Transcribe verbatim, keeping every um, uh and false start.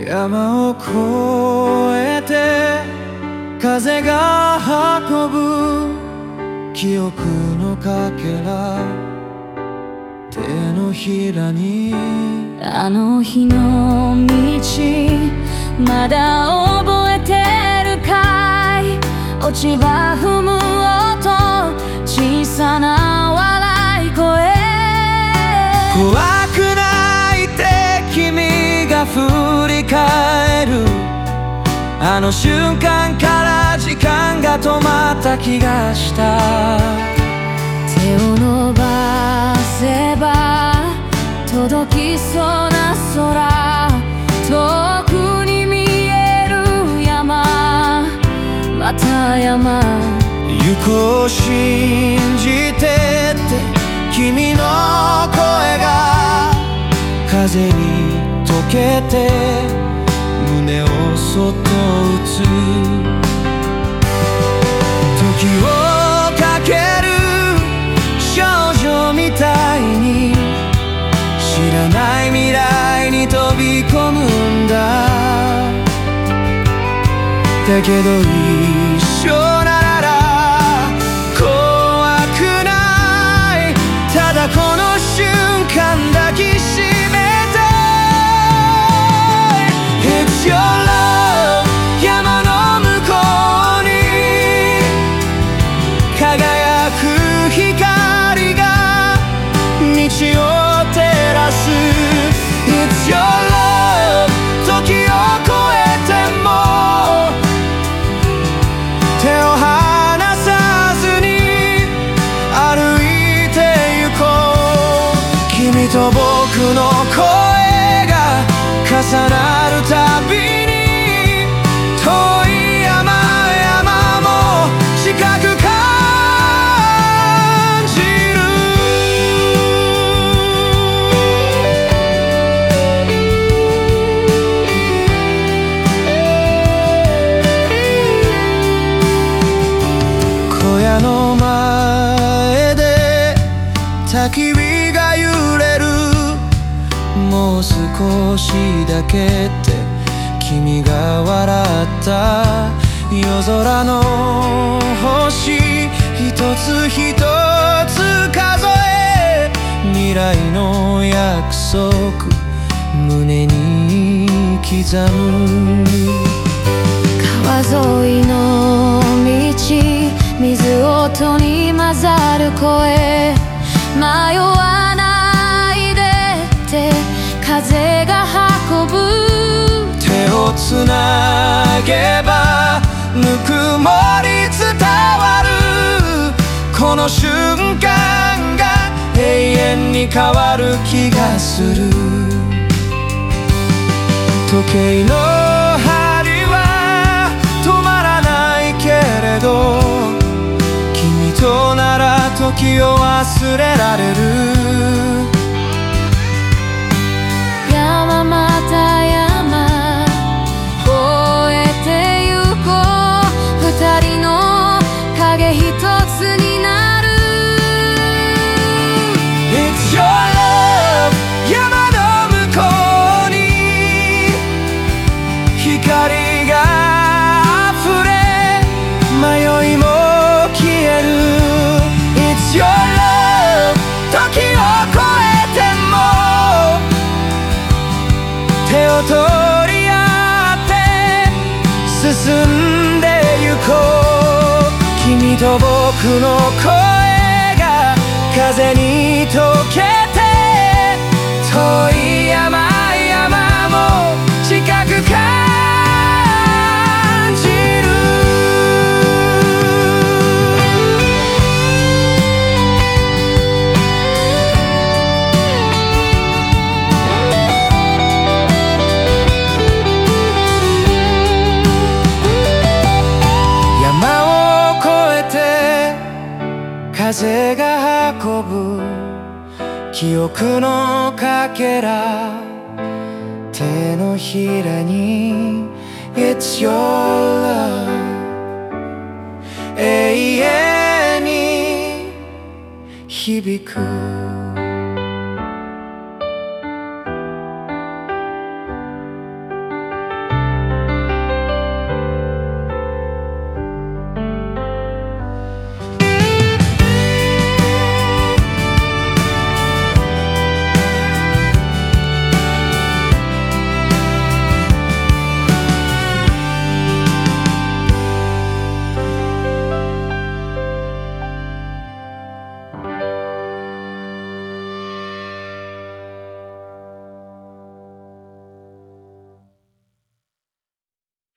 山を越えて風が運ぶ記憶のかけら、手のひらにあの日の道まだ覚えてるかい。落ち葉踏む音、小さな笑い声。 怖くないって君が振り返るあの瞬間から時間が止まった気がした。 手を伸ばせば届きそうな空、遠くに見える山、また山。 行こう信じてって君の声が風に溶けて胸をそっと打つ。時をかける少女みたいに知らない未来に飛び込むんだ。だけど一緒なら怖くない。ただこの瞬間抱きしめたい。 It's your love 山の向こうに輝く光が道を照らす。 It's your love 時を超えても手を離さずに歩いて行こう。君と僕の声が重なるたびに遠い山々も近く感じる。小屋の前で焚き火が揺れる。もう少しだけって君が笑った。夜空の星一つ一つ数え未来の約束胸に刻む。 川沿いの道、水音に混ざる声、迷わないでって風が運ぶ。 手をつなげばぬくもり伝わる。この瞬間が永遠に変わる気がする。時計の針は止まらないけれど君となら時を忘れられる。 山また山越えてゆこう。二人の影一つになる。 It's your love 山の向こうに光が溢れ迷いも消える。 It's your love 時を超えても手を取り合って進んでゆこう。君と僕の声が風に溶けて遠い山々も近く感じる。山を越えて風が運ぶ記憶のかけら、手のひらに It's your love 永遠に響く。